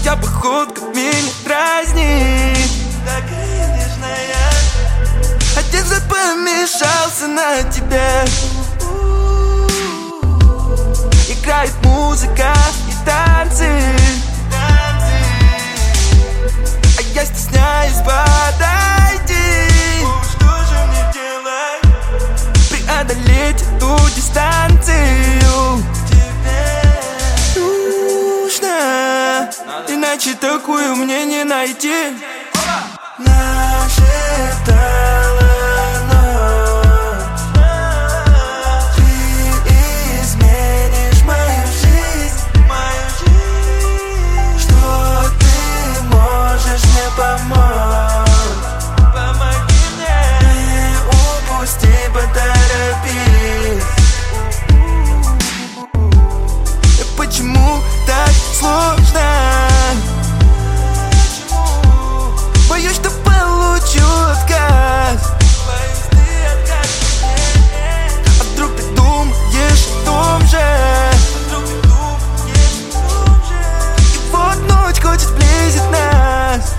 Твоя походка меня дразнит, такая нежная. Один взгляд помешался на тебе. Играет музыка и танцы, а я стесняюсь подойти. Что же мне делать? Преодолеть эту дистанцию тебе нужно, иначе такую мне не найти. Нашептала ночь, ты изменишь мою жизнь, что ты можешь мне помочь. Помоги мне, не упусти, поторопись. Почему так сложно? Боюсь, что получу отказ. Боюсь, ты откажешь мне. А вдруг ты думаешь о том же? И вот ночь хочет сблизить нас.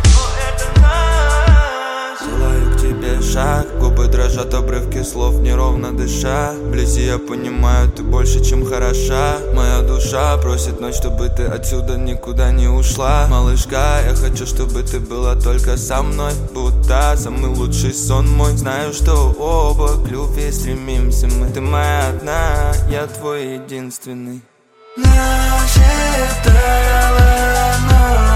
Делаю к тебе шаг, губы дрожат, обрывки слов неровно дыша. Вблизи я понимаю, ты больше, чем хороша. Моя душа просит ночь, чтобы ты отсюда никуда не ушла. Малышка, я хочу, чтобы ты была только со мной, будто самый лучший сон мой. Знаю, что оба к любви стремимся мы. Ты моя одна, я твой единственный. Нашептала ночь.